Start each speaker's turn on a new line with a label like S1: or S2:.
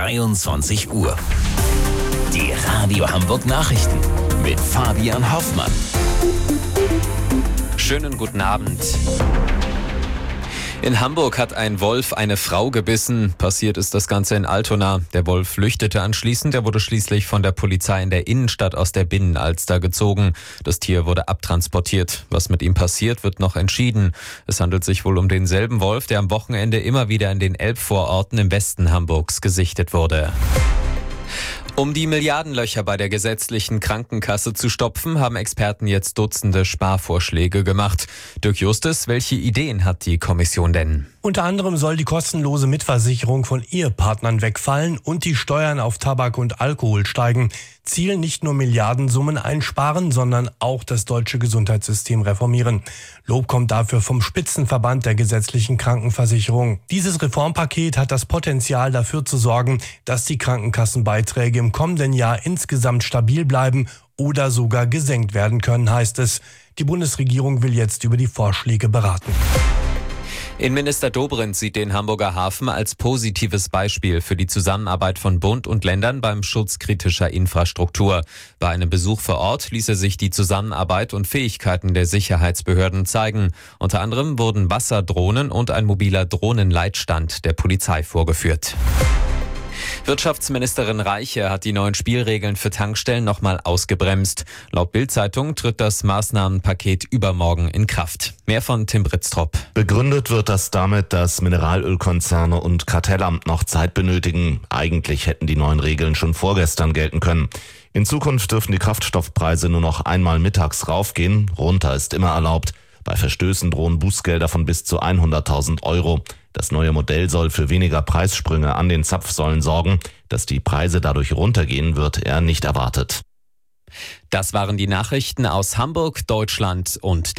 S1: 23 Uhr. Die Radio Hamburg Nachrichten mit Fabian Hoffmann.
S2: Schönen guten Abend. In Hamburg hat ein Wolf eine Frau gebissen. Passiert ist das Ganze in Altona. Der Wolf flüchtete anschließend. Er wurde schließlich von der Polizei in der Innenstadt aus der Binnenalster gezogen. Das Tier wurde abtransportiert. Was mit ihm passiert, wird noch entschieden. Es handelt sich wohl um denselben Wolf, der am Wochenende immer wieder in den Elbvororten im Westen Hamburgs gesichtet wurde. Um die Milliardenlöcher bei der gesetzlichen Krankenkasse zu stopfen, haben Experten jetzt Dutzende Sparvorschläge gemacht. Dirk Justus, welche Ideen hat die Kommission denn?
S3: Unter anderem soll die kostenlose Mitversicherung von Ehepartnern wegfallen und die Steuern auf Tabak und Alkohol steigen. Ziel nicht nur Milliardensummen einsparen, sondern auch das deutsche Gesundheitssystem reformieren. Lob kommt dafür vom Spitzenverband der gesetzlichen Krankenversicherung. Dieses Reformpaket hat das Potenzial dafür zu sorgen, dass die Krankenkassenbeiträge im kommenden Jahr insgesamt stabil bleiben oder sogar gesenkt werden können, heißt es. Die Bundesregierung will jetzt über die Vorschläge beraten.
S2: Innenminister Dobrindt sieht den Hamburger Hafen als positives Beispiel für die Zusammenarbeit von Bund und Ländern beim Schutz kritischer Infrastruktur. Bei einem Besuch vor Ort ließ er sich die Zusammenarbeit und Fähigkeiten der Sicherheitsbehörden zeigen. Unter anderem wurden Wasserdrohnen und ein mobiler Drohnenleitstand der Polizei vorgeführt. Wirtschaftsministerin Reiche hat die neuen Spielregeln für Tankstellen nochmal ausgebremst. Laut Bild-Zeitung tritt das Maßnahmenpaket übermorgen in Kraft. Mehr von Tim Britztrup.
S4: Begründet wird das damit, dass Mineralölkonzerne und Kartellamt noch Zeit benötigen. Eigentlich hätten die neuen Regeln schon vorgestern gelten können. In Zukunft dürfen die Kraftstoffpreise nur noch einmal mittags raufgehen. Runter ist immer erlaubt. Bei Verstößen drohen Bußgelder von bis zu 100.000 Euro. Das neue Modell soll für weniger Preissprünge an den Zapfsäulen sorgen. Dass die Preise dadurch runtergehen, wird eher nicht erwartet.
S2: Das waren die Nachrichten aus Hamburg, Deutschland und